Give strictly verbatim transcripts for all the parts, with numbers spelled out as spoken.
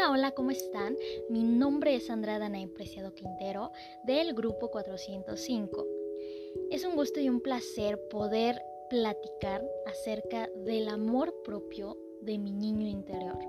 Hola, hola, ¿cómo están? Mi nombre es Andrea Danae Preciado Quintero del grupo cuatrocientos cinco. Es un gusto y un placer poder platicar acerca del amor propio de mi niño interior.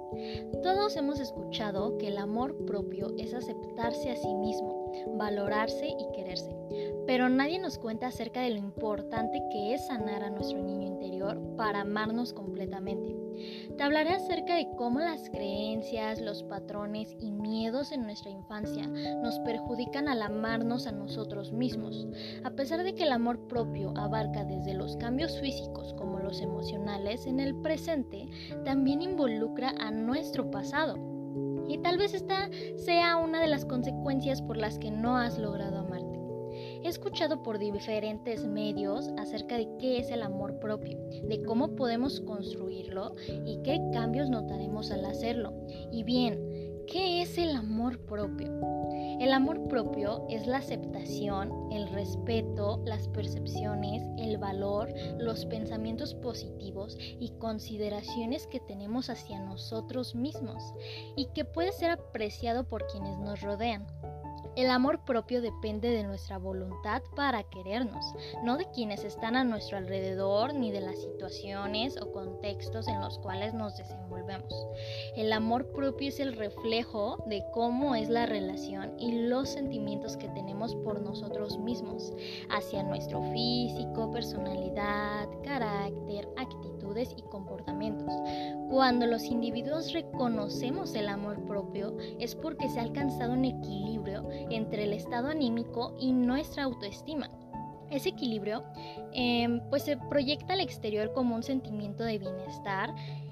Todos hemos escuchado que el amor propio es aceptarse a sí mismo, valorarse y quererse, pero nadie nos cuenta acerca de lo importante que es sanar a nuestro niño interior para amarnos completamente. Te hablaré acerca de cómo las creencias, los patrones y miedos en nuestra infancia nos perjudican al amarnos a nosotros mismos. A pesar de que el amor propio abarca desde los cambios físicos como los emocionales, en el presente también involucra a nuestro pasado. Y tal vez esta sea una de las consecuencias por las que no has logrado amarte. He escuchado por diferentes medios acerca de qué es el amor propio, de cómo podemos construirlo y qué cambios notaremos al hacerlo. Y bien, ¿qué es el amor propio? El amor propio es la aceptación, el respeto, las percepciones, el valor, los pensamientos positivos y consideraciones que tenemos hacia nosotros mismos y que puede ser apreciado por quienes nos rodean. El amor propio depende de nuestra voluntad para querernos, no de quienes están a nuestro alrededor ni de las situaciones o contextos en los cuales nos desenvolvemos. El amor propio es el reflejo de cómo es la relación y los sentimientos que tenemos por nosotros mismos, hacia nuestro físico, personalidad, carácter, actitudes y comportamientos. Cuando los individuos reconocemos el amor propio es porque se ha alcanzado un equilibrio entre el estado anímico y nuestra autoestima. Ese equilibrio eh, pues se proyecta al exterior como un sentimiento de bienestar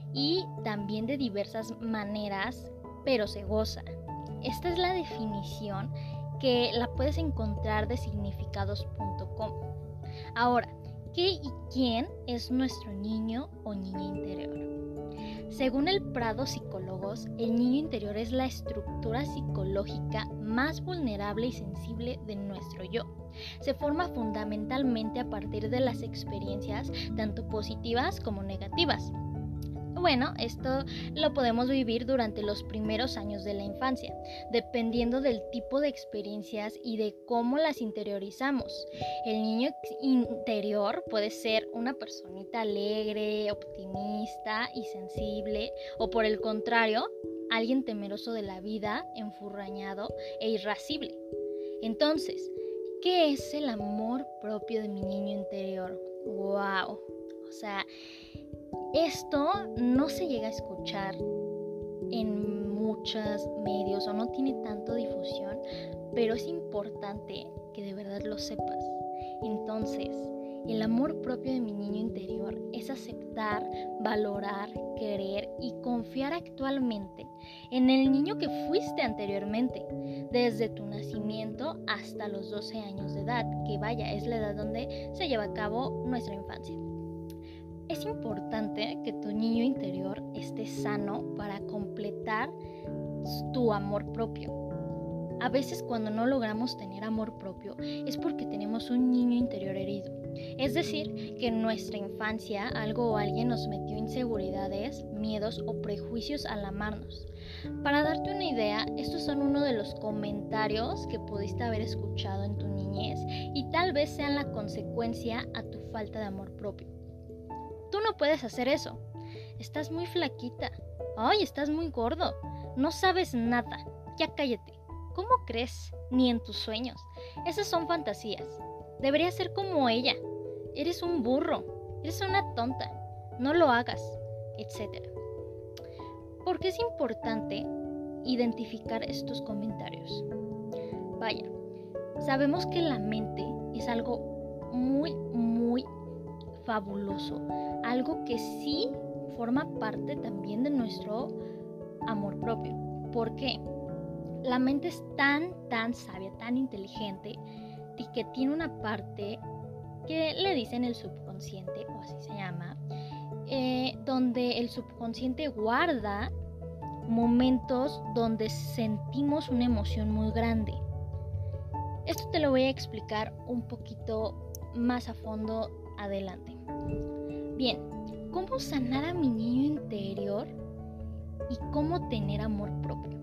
y también de diversas maneras, pero se goza. Esta es la definición que la puedes encontrar de significados punto com. Ahora, ¿qué y quién es nuestro niño o niña interior? Según el Prado Psicólogos, el niño interior es la estructura psicológica más vulnerable y sensible de nuestro yo. Se forma fundamentalmente a partir de las experiencias tanto positivas como negativas. Bueno, esto lo podemos vivir durante los primeros años de la infancia, dependiendo del tipo de experiencias y de cómo las interiorizamos. El niño interior puede ser una personita alegre, optimista y sensible, o por el contrario, alguien temeroso de la vida, enfurrañado e irascible. Entonces, ¿qué es el amor propio de mi niño interior? ¡Wow! O sea, esto no se llega a escuchar en muchos medios o no tiene tanto difusión, pero es importante que de verdad lo sepas. Entonces, el amor propio de mi niño interior es aceptar, valorar, querer y confiar actualmente en el niño que fuiste anteriormente, desde tu nacimiento hasta los doce años de edad, que vaya, es la edad donde se lleva a cabo nuestra infancia. Es importante que tu niño interior esté sano para completar tu amor propio. A veces cuando no logramos tener amor propio es porque tenemos un niño interior herido. Es decir, que en nuestra infancia algo o alguien nos metió inseguridades, miedos o prejuicios al amarnos. Para darte una idea, estos son uno de los comentarios que pudiste haber escuchado en tu niñez y tal vez sean la consecuencia a tu falta de amor propio. Tú no puedes hacer eso. Estás muy flaquita. Ay, estás muy gordo. No sabes nada. Ya cállate. ¿Cómo crees? Ni en tus sueños. Esas son fantasías. Deberías ser como ella. Eres un burro. Eres una tonta. No lo hagas, etcétera. ¿Por qué es importante identificar estos comentarios? Vaya, sabemos que la mente es algo muy, muy fabuloso, algo que sí forma parte también de nuestro amor propio. ¿Por qué? La mente es tan, tan sabia, tan inteligente y que tiene una parte que le dicen el subconsciente, o así se llama, eh, donde el subconsciente guarda momentos donde sentimos una emoción muy grande. Esto te lo voy a explicar un poquito más a fondo adelante. Bien, ¿cómo sanar a mi niño interior? y cómo tener amor propio.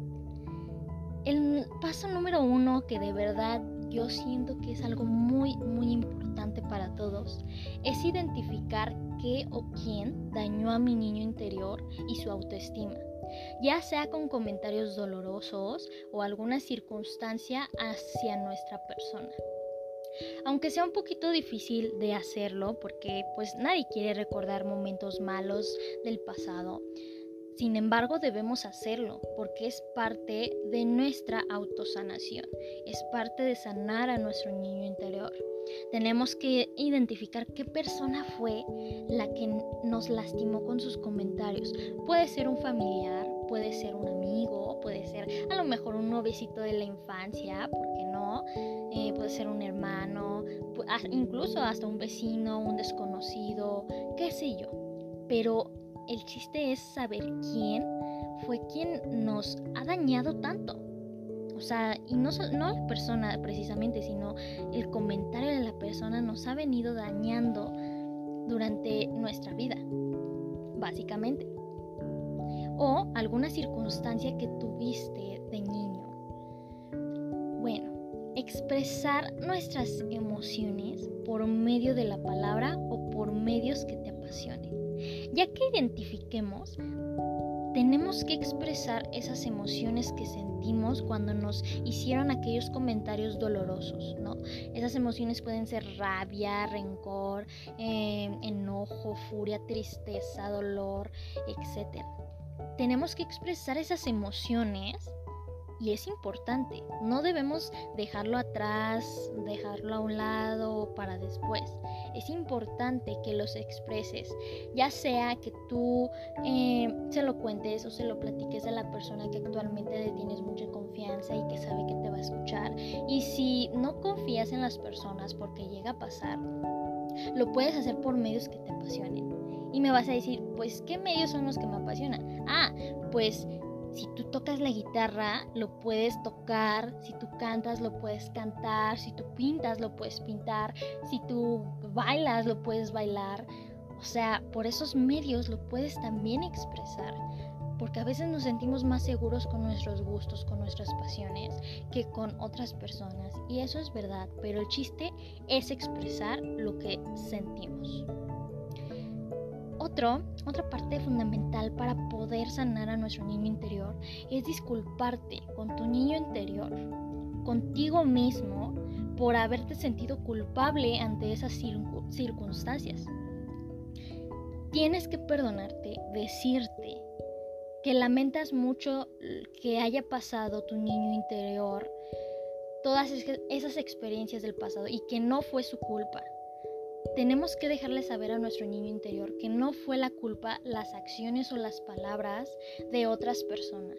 El paso número uno, que de verdad yo siento que es algo muy, muy importante para todos, es identificar qué o quién dañó a mi niño interior y su autoestima, ya sea con comentarios dolorosos o alguna circunstancia hacia nuestra persona. Aunque sea un poquito difícil de hacerlo, porque pues nadie quiere recordar momentos malos del pasado, sin embargo, debemos hacerlo porque es parte de nuestra autosanación, es parte de sanar a nuestro niño interior. Tenemos que identificar qué persona fue la que nos lastimó con sus comentarios. Puede ser un familiar, puede ser un amigo, puede ser a lo mejor un noviecito de la infancia, ¿por qué no? Eh, puede ser un hermano, incluso hasta un vecino, un desconocido, qué sé yo. Pero el chiste es saber quién fue quien nos ha dañado tanto. O sea, y no, no la persona precisamente, sino el comentario de la persona nos ha venido dañando durante nuestra vida, básicamente. O alguna circunstancia que tuviste de niño. Bueno, expresar nuestras emociones por medio de la palabra o por medios que te apasionen. Ya que identifiquemos, tenemos que expresar esas emociones que sentimos cuando nos hicieron aquellos comentarios dolorosos, ¿no? Esas emociones pueden ser rabia, rencor, eh, enojo, furia, tristeza, dolor, etcétera. Tenemos que expresar esas emociones. Y es importante, no debemos dejarlo atrás, dejarlo a un lado para después. Es importante que los expreses, ya sea que tú eh, se lo cuentes o se lo platiques a la persona que actualmente le tienes mucha confianza y que sabe que te va a escuchar. Y si no confías en las personas, porque llega a pasar, lo puedes hacer por medios que te apasionen. Y me vas a decir, pues, ¿qué medios son los que me apasionan? Ah, pues si tú tocas la guitarra, lo puedes tocar. Si tú cantas, lo puedes cantar. Si tú pintas, lo puedes pintar. Si tú bailas, lo puedes bailar. O sea, por esos medios lo puedes también expresar. Porque a veces nos sentimos más seguros con nuestros gustos, con nuestras pasiones, que con otras personas. Y eso es verdad, pero el chiste es expresar lo que sentimos. Otro, otra parte fundamental para poder sanar a nuestro niño interior es disculparte con tu niño interior, contigo mismo, por haberte sentido culpable ante esas circun- circunstancias. Tienes que perdonarte, decirte que lamentas mucho que haya pasado tu niño interior, todas esas experiencias del pasado y que no fue su culpa. Tenemos que dejarle saber a nuestro niño interior que no fue la culpa las acciones o las palabras de otras personas.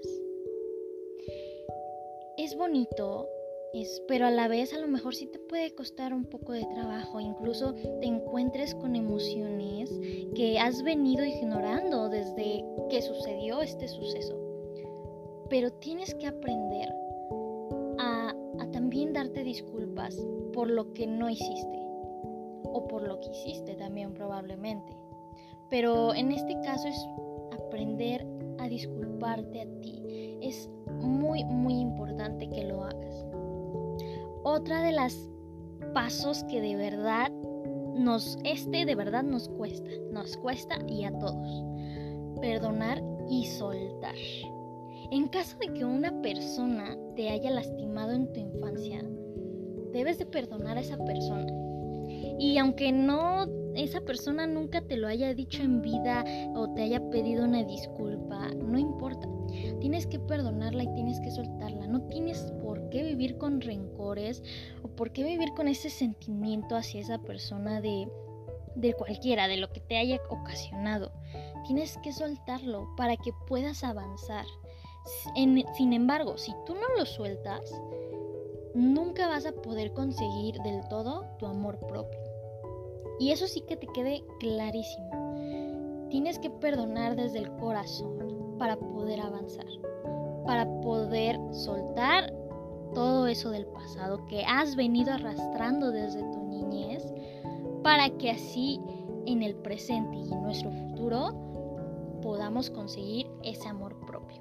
Es bonito, es, pero a la vez a lo mejor sí te puede costar un poco de trabajo. Incluso te encuentres con emociones que has venido ignorando desde que sucedió este suceso. Pero tienes que aprender a, a también darte disculpas por lo que no hiciste. O por lo que hiciste también probablemente. Pero en este caso es aprender a disculparte a ti. Es muy, muy importante que lo hagas. Otra de las pasos que de verdad nos, este de verdad nos cuesta, nos cuesta y a todos. Perdonar y soltar. En caso de que una persona te haya lastimado en tu infancia, debes de perdonar a esa persona. Y aunque no, esa persona nunca te lo haya dicho en vida o te haya pedido una disculpa, no importa. Tienes que perdonarla y tienes que soltarla. No tienes por qué vivir con rencores o por qué vivir con ese sentimiento hacia esa persona de, de cualquiera, de lo que te haya ocasionado. Tienes que soltarlo para que puedas avanzar. En, sin embargo, si tú no lo sueltas, nunca vas a poder conseguir del todo tu amor propio. Y eso sí que te quede clarísimo. Tienes que perdonar desde el corazón para poder avanzar, para poder soltar todo eso del pasado que has venido arrastrando desde tu niñez, para que así en el presente y en nuestro futuro podamos conseguir ese amor propio.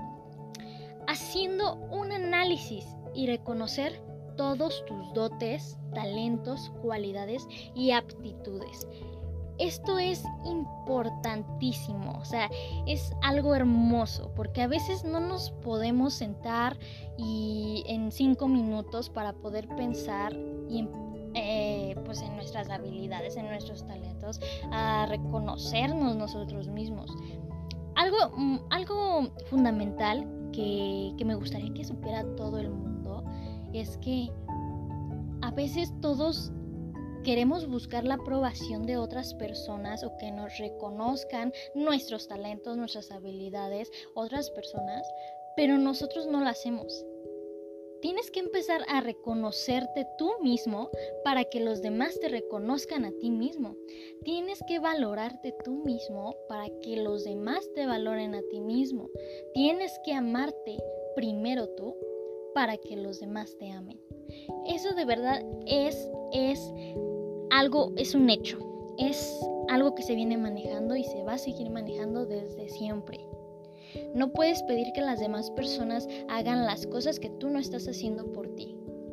Haciendo un análisis y reconocer todos tus dotes, talentos, cualidades y aptitudes. Esto es importantísimo, o sea, es algo hermoso, porque a veces no nos podemos sentar y en cinco minutos para poder pensar y eh, pues en nuestras habilidades, en nuestros talentos, a reconocernos nosotros mismos. Algo, algo fundamental que, que me gustaría que supiera todo el mundo es que a veces todos queremos buscar la aprobación de otras personas o que nos reconozcan nuestros talentos, nuestras habilidades, otras personas, pero nosotros no lo hacemos. Tienes que empezar a reconocerte tú mismo para que los demás te reconozcan a ti mismo. Tienes que valorarte tú mismo para que los demás te valoren a ti mismo. Tienes que amarte primero tú para que los demás te amen. Eso de verdad es, es algo, es un hecho. Es algo que se viene manejando y se va a seguir manejando desde siempre. No puedes pedir que las demás personas hagan las cosas que tú no estás haciendo por ti.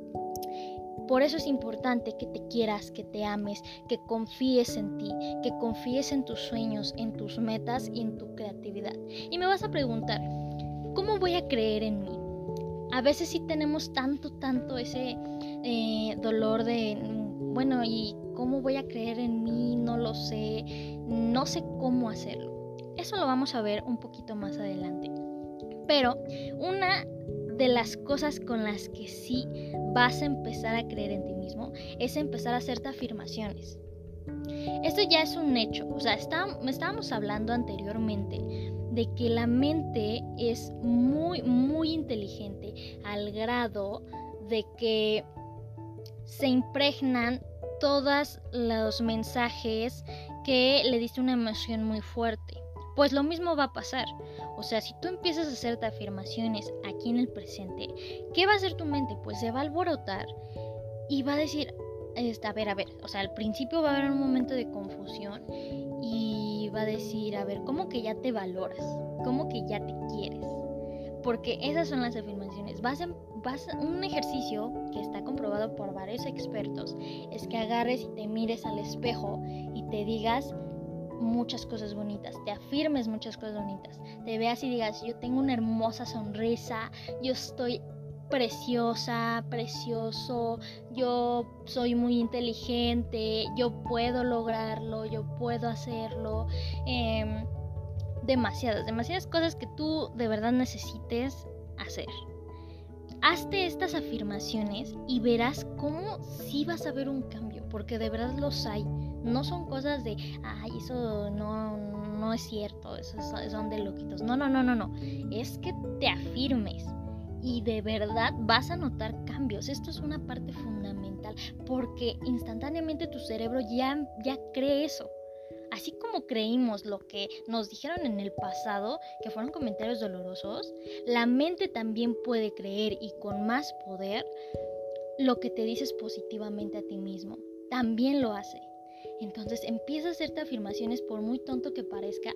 Por eso es importante que te quieras, que te ames, que confíes en ti, que confíes en tus sueños, en tus metas y en tu creatividad. Y me vas a preguntar, ¿cómo voy a creer en mí? A veces sí tenemos tanto, tanto ese eh, dolor de, bueno, ¿y cómo voy a creer en mí? No lo sé, no sé cómo hacerlo. Eso lo vamos a ver un poquito más adelante. Pero una de las cosas con las que sí vas a empezar a creer en ti mismo es empezar a hacerte afirmaciones. Esto ya es un hecho. O sea, está, estábamos hablando anteriormente de que la mente es muy, muy inteligente al grado de que se impregnan todos los mensajes que le diste una emoción muy fuerte. Pues lo mismo va a pasar. O sea, si tú empiezas a hacerte afirmaciones aquí en el presente, ¿qué va a hacer tu mente? Pues se va a alborotar y va a decir, a ver, a ver, o sea, al principio va a haber un momento de confusión y va a decir, a ver, ¿cómo que ya te valoras? ¿Cómo que ya te quieres? Porque esas son las afirmaciones. Vas a, vas a, un ejercicio que está comprobado por varios expertos es que agarres y te mires al espejo y te digas muchas cosas bonitas, te afirmes muchas cosas bonitas, te veas y digas, yo tengo una hermosa sonrisa, yo estoy preciosa, precioso, yo soy muy inteligente, yo puedo lograrlo, yo puedo hacerlo. Eh, demasiadas, demasiadas cosas que tú de verdad necesites hacer. Hazte estas afirmaciones y verás cómo sí vas a ver un cambio, porque de verdad los hay. No son cosas de, ay, eso no, no es cierto, eso son de loquitos. No, no, no, no, no. Es que te afirmes y de verdad vas a notar cambios. Esto es una parte fundamental porque instantáneamente tu cerebro ya, ya cree eso. Así como creímos lo que nos dijeron en el pasado, que fueron comentarios dolorosos, la mente también puede creer y con más poder lo que te dices positivamente a ti mismo. También lo hace. Entonces empieza a hacerte afirmaciones por muy tonto que parezca.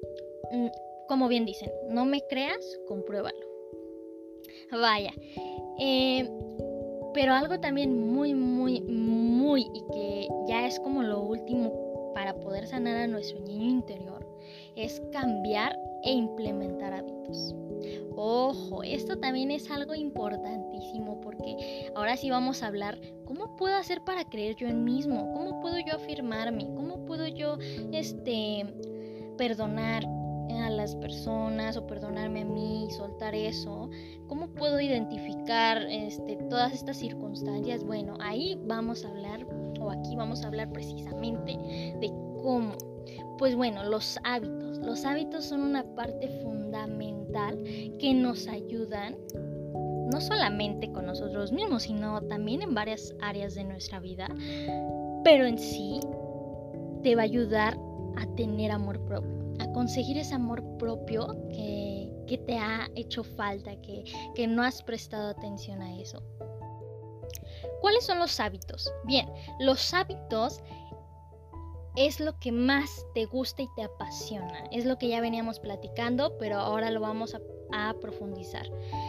Como bien dicen, no me creas, compruébalo. Vaya. Eh, pero algo también muy, muy, muy y que ya es como lo último para poder sanar a nuestro niño interior es cambiar e implementar hábitos. Ojo, esto también es algo importantísimo porque ahora sí vamos a hablar cómo puedo hacer para creer yo en mí mismo, cómo puedo yo afirmarme, cómo puedo yo este, perdonar a las personas o perdonarme a mí, soltar eso, cómo puedo identificar este, todas estas circunstancias. Bueno, ahí vamos a hablar o aquí vamos a hablar precisamente de cómo. Pues bueno, los hábitos. Los hábitos son una parte fundamental que nos ayudan no solamente con nosotros mismos, sino también en varias áreas de nuestra vida. Pero en sí te va a ayudar a tener amor propio, a conseguir ese amor propio que, que te ha hecho falta, que, que no has prestado atención a eso. ¿Cuáles son los hábitos? Bien, los hábitos es lo que más te gusta y te apasiona? Es lo que ya veníamos platicando, pero ahora lo vamos a, a profundizar.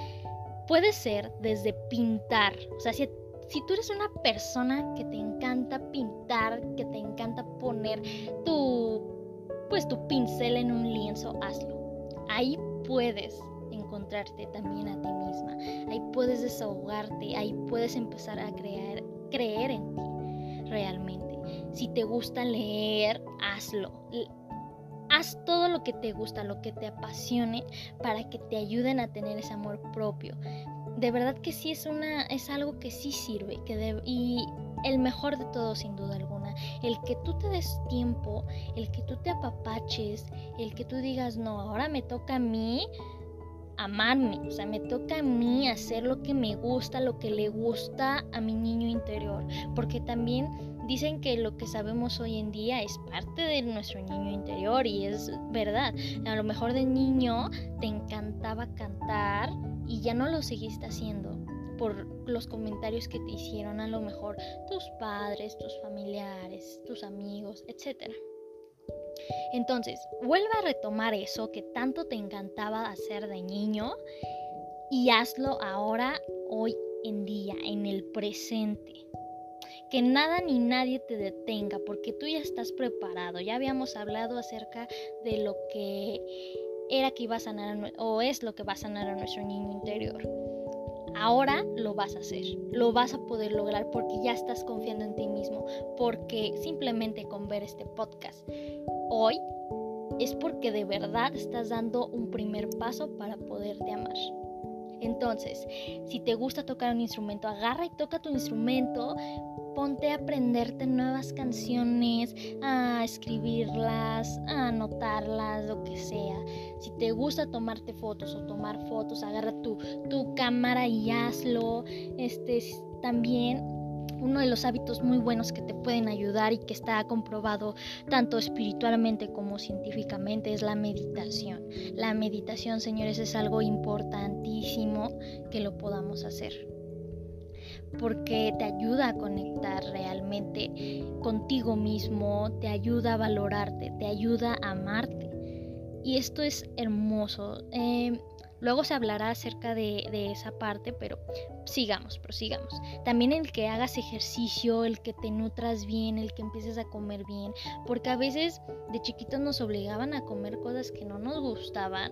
Puede ser desde pintar, o sea, si, si tú eres una persona que te encanta pintar, que te encanta poner tu, pues, tu pincel en un lienzo, hazlo. Ahí puedes encontrarte también a ti misma, ahí puedes desahogarte, ahí puedes empezar a crear, creer en ti realmente. Si te gusta leer, hazlo. Haz todo lo que te gusta, lo que te apasione, para que te ayuden a tener ese amor propio. De verdad que sí es una, es algo que sí sirve, que de, y el mejor de todo, sin duda alguna, el que tú te des tiempo, el que tú te apapaches, el que tú digas, no, ahora me toca a mí amarme, o sea, me toca a mí hacer lo que me gusta, lo que le gusta a mi niño interior, porque también dicen que lo que sabemos hoy en día es parte de nuestro niño interior, y es verdad. A lo mejor de niño te encantaba cantar y ya no lo seguiste haciendo por los comentarios que te hicieron a lo mejor tus padres, tus familiares, tus amigos, etcétera. Entonces, vuelve a retomar eso que tanto te encantaba hacer de niño y hazlo ahora, hoy en día, en el presente. Que nada ni nadie te detenga, porque tú ya estás preparado. Ya habíamos hablado acerca de lo que era que iba a sanar, o es lo que va a sanar a nuestro niño interior. Ahora lo vas a hacer, lo vas a poder lograr porque ya estás confiando en ti mismo, porque simplemente con ver este podcast hoy es porque de verdad estás dando un primer paso para poderte amar. Entonces, si te gusta tocar un instrumento, agarra y toca tu instrumento, ponte a aprenderte nuevas canciones, a escribirlas, a anotarlas, lo que sea. Si te gusta tomarte fotos o tomar fotos, agarra tu, tu cámara y hazlo. Este, también uno de los hábitos muy buenos que te pueden ayudar y que está comprobado tanto espiritualmente como científicamente es la meditación. La meditación, señores, es algo importantísimo que lo podamos hacer, porque te ayuda a conectar realmente contigo mismo, te ayuda a valorarte, te ayuda a amarte. Y esto es hermoso. Eh, luego se hablará acerca de, de esa parte, pero sigamos, prosigamos. También el que hagas ejercicio, el que te nutras bien, el que empieces a comer bien, porque a veces de chiquitos nos obligaban a comer cosas que no nos gustaban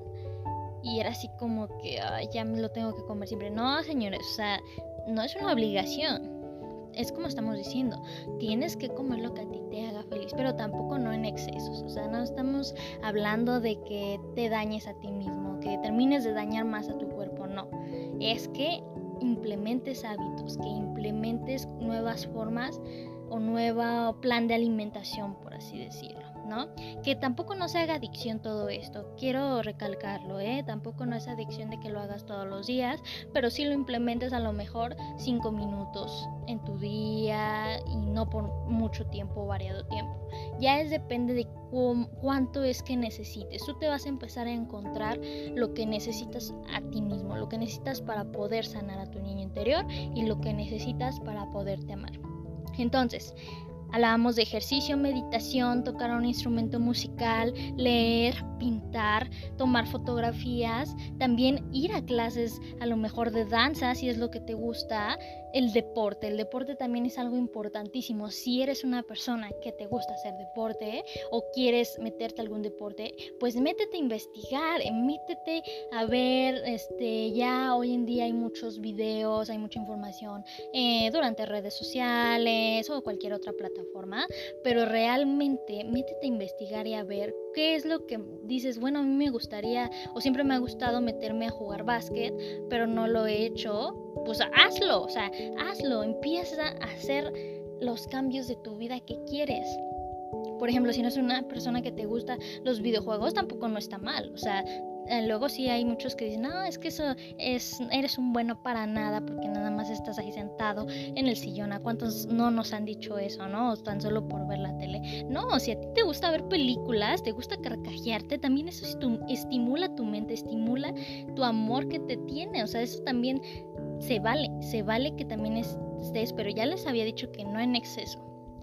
y era así como que ay, ya me lo tengo que comer siempre. No, señores, o sea, no es una obligación. Es como estamos diciendo, tienes que comer lo que a ti te haga feliz, pero tampoco no en excesos. O sea, no estamos hablando de que te dañes a ti mismo, que termines de dañar más a tu cuerpo, no. Es que implementes hábitos, que implementes nuevas formas o nuevo plan de alimentación, por así decirlo, ¿no? Que tampoco no se haga adicción todo esto, quiero recalcarlo, ¿eh? Tampoco no es adicción de que lo hagas todos los días, pero sí lo implementes a lo mejor cinco minutos en tu día y no por mucho tiempo, variado tiempo. Ya es depende de cu- cuánto es que necesites. Tú te vas a empezar a encontrar lo que necesitas a ti mismo, lo que necesitas para poder sanar a tu niño interior y lo que necesitas para poderte amar. Entonces, hablábamos de ejercicio, meditación, tocar un instrumento musical, leer, pintar, tomar fotografías, también ir a clases a lo mejor de danza si es lo que te gusta, el deporte. El deporte también es algo importantísimo. Si eres una persona que te gusta hacer deporte o quieres meterte a algún deporte, pues métete a investigar, métete a ver, este, ya hoy en día hay muchos videos, hay mucha información eh, durante redes sociales o cualquier otra plataforma, pero realmente métete a investigar y a ver qué es lo que dices, bueno, a mí me gustaría o siempre me ha gustado meterme a jugar básquet, pero no lo he hecho. Pues hazlo, o sea, hazlo, empieza a hacer los cambios de tu vida que quieres. Por ejemplo, si no es una persona que te gusta los videojuegos, tampoco no está mal. O sea, eh, luego sí hay muchos que dicen, no, es que eso es, eres un bueno para nada porque nada más estás ahí sentado en el sillón. ¿A cuántos no nos han dicho eso, no? O tan solo por ver la tele. No, si a ti te gusta ver películas, te gusta carcajearte, también eso estimula tu mente, estimula tu amor que te tiene. O sea, eso también se vale, se vale que también estés, pero ya les había dicho que no en exceso.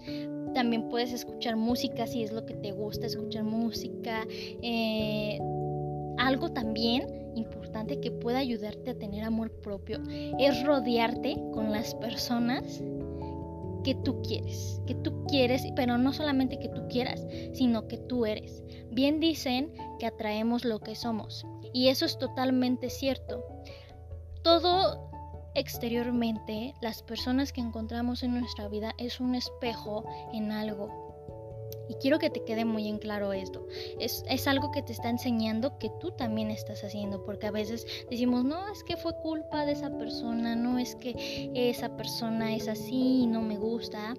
También puedes escuchar música si es lo que te gusta, escuchar música. Eh, algo también importante que puede ayudarte a tener amor propio es rodearte con las personas que tú quieres, que tú quieres, pero no solamente que tú quieras, sino que tú eres. Bien dicen que atraemos lo que somos, y eso es totalmente cierto. Todo exteriormente, las personas que encontramos en nuestra vida es un espejo en algo. Y quiero que te quede muy en claro esto. Es, es algo que te está enseñando que tú también estás haciendo, porque a veces decimos, no, es que fue culpa de esa persona, no es que esa persona es así y no me gusta.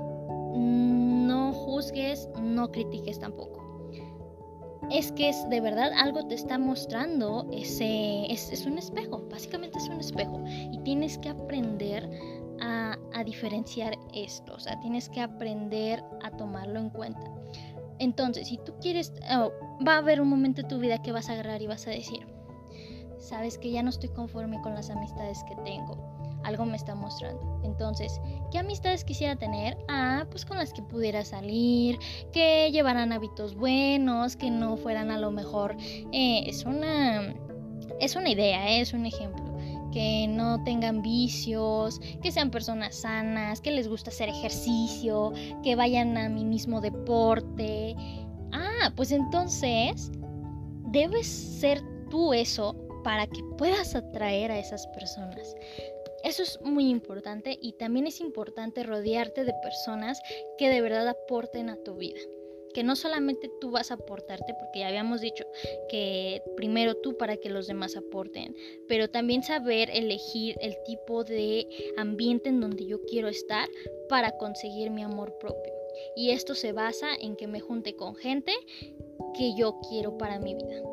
No juzgues, no critiques tampoco. Es que es de verdad algo te está mostrando, ese, es, es un espejo, básicamente es un espejo. Y tienes que aprender A, a diferenciar esto, o sea, tienes que aprender a tomarlo en cuenta. Entonces, si tú quieres, oh, va a haber un momento en tu vida que vas a agarrar y vas a decir, sabes que ya no estoy conforme con las amistades que tengo, algo me está mostrando. Entonces, ¿qué amistades quisiera tener? Ah, pues con las que pudiera salir, que llevaran hábitos buenos, que no fueran a lo mejor, eh, es una, es una idea, eh, es un ejemplo. Que no tengan vicios, que sean personas sanas, que les gusta hacer ejercicio, que vayan a mi mismo deporte. Ah, pues entonces debes ser tú eso para que puedas atraer a esas personas. Eso es muy importante, y también es importante rodearte de personas que de verdad aporten a tu vida. Que no solamente tú vas a aportarte, porque ya habíamos dicho que primero tú para que los demás aporten, pero también saber elegir el tipo de ambiente en donde yo quiero estar para conseguir mi amor propio. Y esto se basa en que me junte con gente que yo quiero para mi vida.